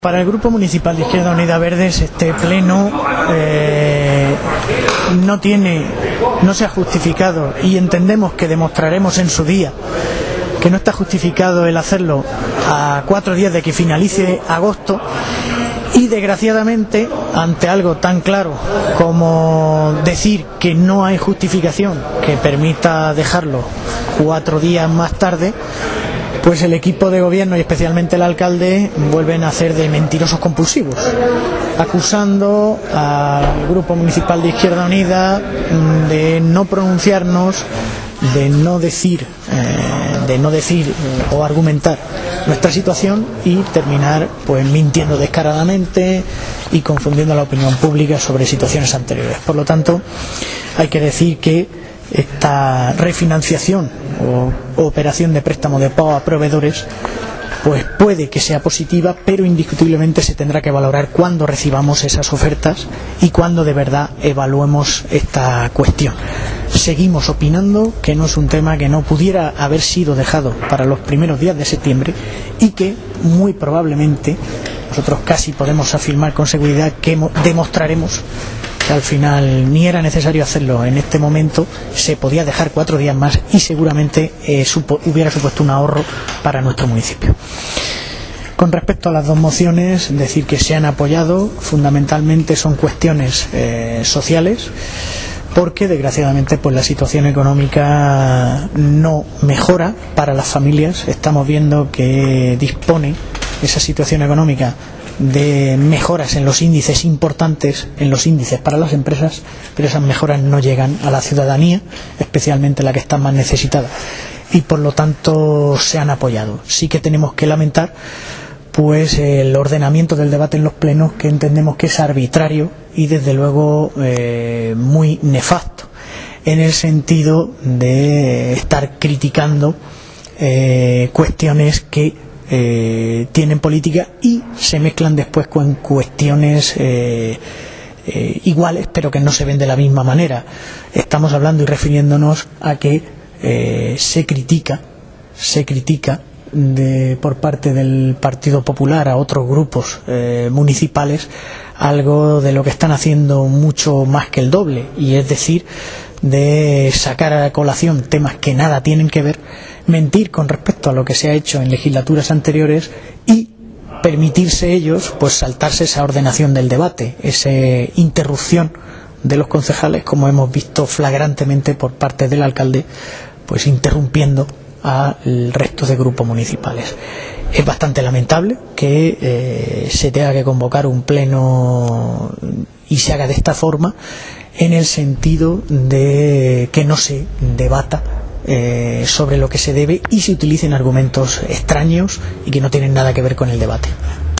Para el Grupo Municipal de Izquierda Unida Verdes, este pleno no se ha justificado, y entendemos que demostraremos en su día que no está justificado el hacerlo a 4 días de que finalice agosto, y desgraciadamente, ante algo tan claro como decir que no hay justificación que permita dejarlo 4 días más tarde, pues el equipo de gobierno y especialmente el alcalde vuelven a hacer de mentirosos compulsivos, acusando al Grupo Municipal de Izquierda Unida de no pronunciarnos, de no decir o argumentar nuestra situación, y terminar pues mintiendo descaradamente y confundiendo a la opinión pública sobre situaciones anteriores. Por lo tanto, hay que decir que esta refinanciación o operación de préstamo de pago a proveedores pues puede que sea positiva, pero indiscutiblemente se tendrá que valorar cuando recibamos esas ofertas y cuando de verdad evaluemos esta cuestión. Seguimos opinando que no es un tema que no pudiera haber sido dejado para los primeros días de septiembre, y que muy probablemente nosotros casi podemos afirmar con seguridad que demostraremos que al final ni era necesario hacerlo en este momento, se podía dejar 4 días más y seguramente hubiera supuesto un ahorro para nuestro municipio. Con respecto a las 2 mociones, decir que se han apoyado, fundamentalmente son cuestiones sociales, porque desgraciadamente pues la situación económica no mejora para las familias. Estamos viendo que dispone esa situación económica de mejoras en los índices importantes, en los índices para las empresas, pero esas mejoras no llegan a la ciudadanía, especialmente la que está más necesitada, y por lo tanto se han apoyado. Sí que tenemos que lamentar pues el ordenamiento del debate en los plenos, que entendemos que es arbitrario y desde luego muy nefasto, en el sentido de estar criticando cuestiones que tienen política y se mezclan después con cuestiones iguales, pero que no se ven de la misma manera. Estamos hablando y refiriéndonos a que se critica por parte del Partido Popular a otros grupos municipales algo de lo que están haciendo mucho más que el doble, y es decir, de sacar a colación temas que nada tienen que ver, mentir con respecto a lo que se ha hecho en legislaturas anteriores y permitirse ellos pues saltarse esa ordenación del debate, esa interrupción de los concejales, como hemos visto flagrantemente por parte del alcalde, pues interrumpiendo al resto de grupos municipales. Es bastante lamentable que se tenga que convocar un pleno y se haga de esta forma, en el sentido de que no se debata sobre lo que se debe y se utilicen argumentos extraños y que no tienen nada que ver con el debate.